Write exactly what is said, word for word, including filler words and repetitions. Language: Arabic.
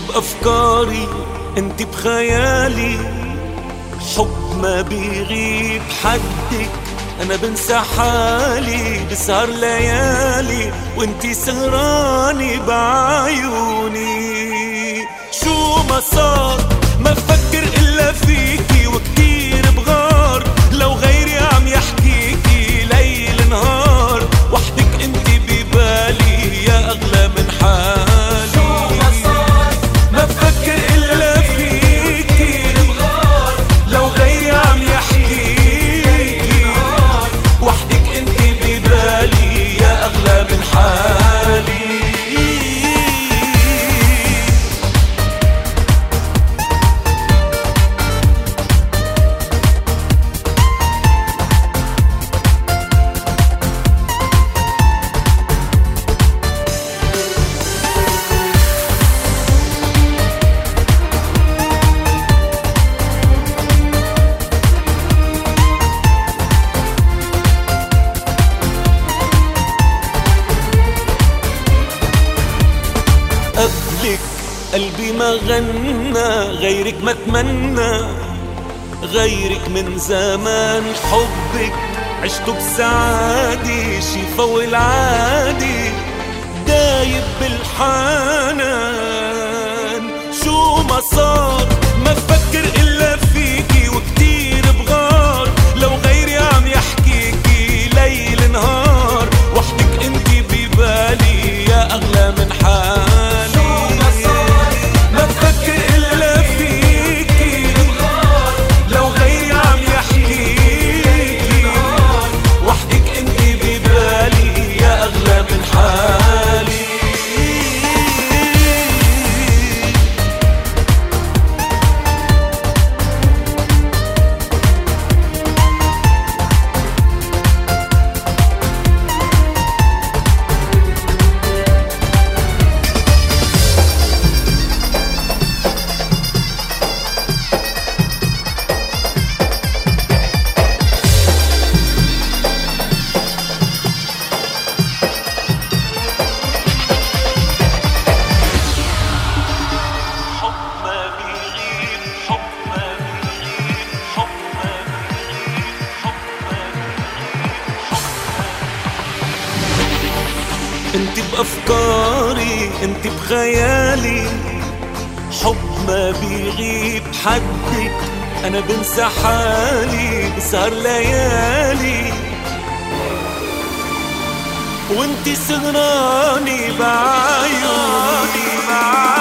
بأفكاري انت بخيالي، حب ما بيغيب حدك، انا بنسى حالي بسهر ليالي وانتي سهراني بعيوني. شو ما صار ما بفكر الا فيكي وكتير بغار، لو غيري عم يحكيكي ليل نهار، وحدك انتي ببالي يا اغلى من حالي. شو ما صار ما بفكر الا فيكي بغار، لو غيري عم يحكيكي وحدك انتي ببالي يا اغلى من حالي. قبلك قلبي ما غنى، غيرك ما تمنى، غيرك من زمان حبك عشته بسعادة، شي فوق العادي دايب بالحنان. شو ما صار ما بفكر إلا فيكي وكتير بغار، لو غيري عم يحكيكي ليل نهار، وحدك انتي ببالي يا أغلى من حالي. انت بأفكاري انت بخيالي، حب ما بيغيب حدك، انا بنسى حالي بسهر ليالي وانت سهراني بعيوني.